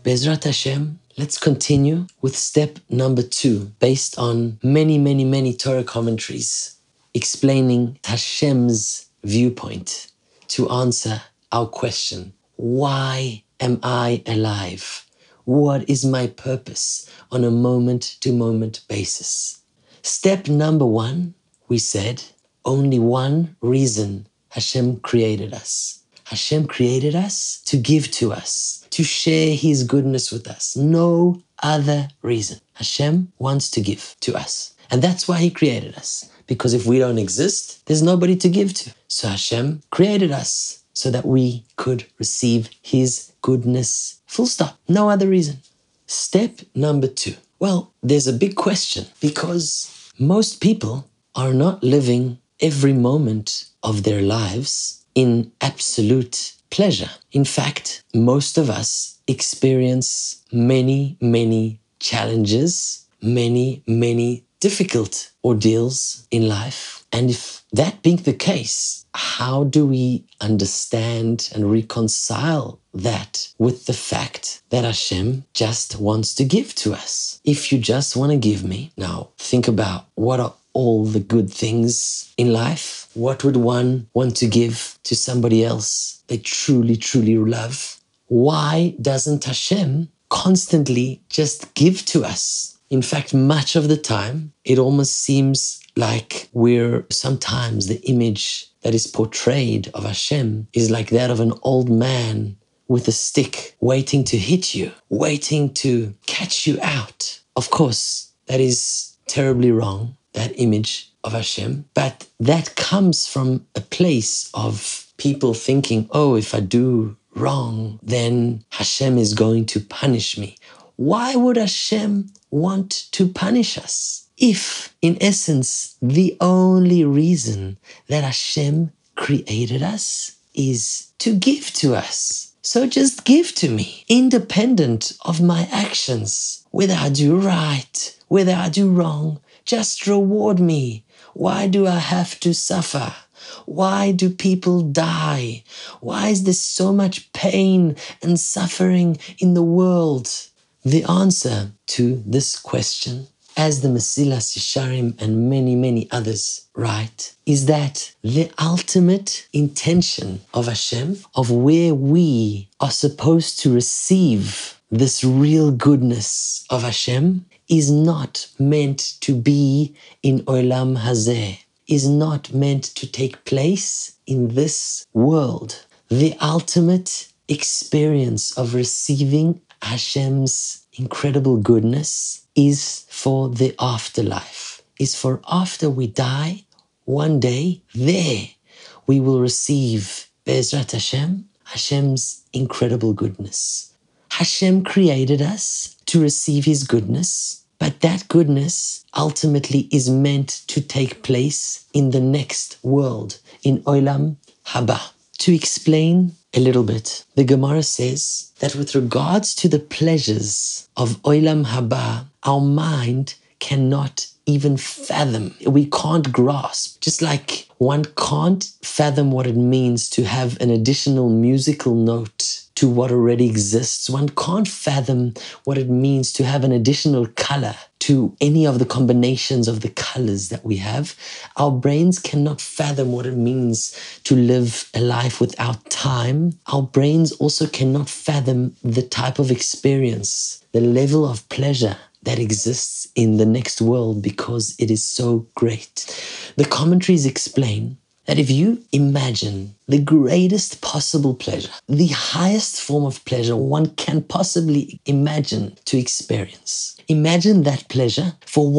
Bezrat Hashem, let's continue with step number 2, based on many Torah commentaries explaining Hashem's viewpoint to answer our question, why am I alive? What is my purpose on a moment-to-moment basis? Step number 1, we said, only one reason Hashem created us. Hashem created us to give to us, to share His goodness with us. No other reason. Hashem wants to give to us. And that's why He created us. Because if we don't exist, there's nobody to give to. So Hashem created us so that we could receive His goodness. Full stop. No other reason. Step number 2. Well, there's a big question because most people are not living every moment of their lives in absolute pleasure. In fact, most of us experience many challenges, many difficult ordeals in life. And if that being the case, how do we understand and reconcile that with the fact that Hashem just wants to give to us? If you just want to give me, now think about what are all the good things in life. What would one want to give to somebody else they truly love? Why doesn't Hashem constantly just give to us? In fact, much of the time, it almost seems like sometimes the image that is portrayed of Hashem is like that of an old man with a stick waiting to hit you, waiting to catch you out. Of course, that is terribly wrong, that image of Hashem. But that comes from a place of people thinking, oh, if I do wrong, then Hashem is going to punish me. Why would Hashem want to punish us? If, in essence, the only reason that Hashem created us is to give to us. So just give to me, independent of my actions. Whether I do right, whether I do wrong, just reward me. Why do I have to suffer? Why do people die? Why is there so much pain and suffering in the world? The answer to this question, as the Mesilas Yesharim and many others write, is that the ultimate intention of Hashem, of where we are supposed to receive this real goodness of Hashem, is not meant to be in Olam Hazeh, is not meant to take place in this world. The ultimate experience of receiving Hashem's incredible goodness is for the afterlife, is for after we die, one day, there we will receive Bezrat Hashem, Hashem's incredible goodness. Hashem created us to receive His goodness, but that goodness ultimately is meant to take place in the next world, in Olam Haba. To explain a little bit, the Gemara says that with regards to the pleasures of Olam Haba, our mind cannot even fathom. We can't grasp. Just like one can't fathom what it means to have an additional musical note to what already exists. One can't fathom what it means to have an additional color to any of the combinations of the colors that we have. Our brains cannot fathom what it means to live a life without time. Our brains also cannot fathom the type of experience, the level of pleasure that exists in the next world because it is so great. The commentaries explain that if you imagine the greatest possible pleasure, the highest form of pleasure one can possibly imagine to experience, imagine that pleasure for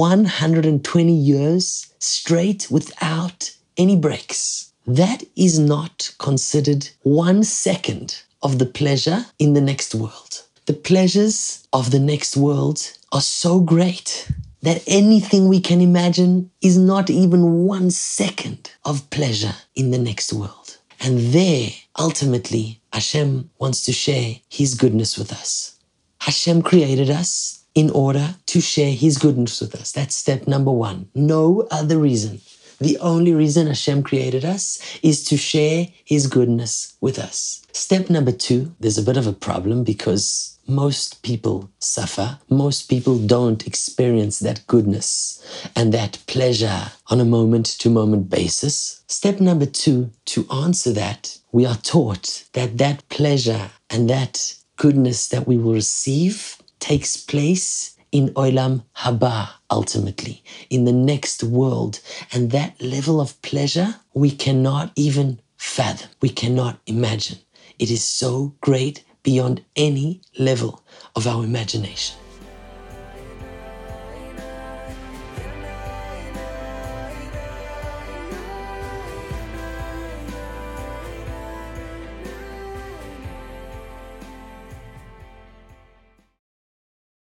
120 years straight without any breaks. That is not considered 1 second of the pleasure in the next world. The pleasures of the next world are so great that anything we can imagine is not even 1 second of pleasure in the next world. And there, ultimately, Hashem wants to share His goodness with us. Hashem created us in order to share His goodness with us. That's step number 1. No other reason. The only reason Hashem created us is to share His goodness with us. Step number 2, there's a bit of a problem because most people suffer. Most people don't experience that goodness and that pleasure on a moment-to-moment basis. Step number 2, to answer that, we are taught that that pleasure and that goodness that we will receive takes place in Olam Haba, ultimately, in the next world. And that level of pleasure, we cannot even fathom. We cannot imagine. It is so great beyond any level of our imagination.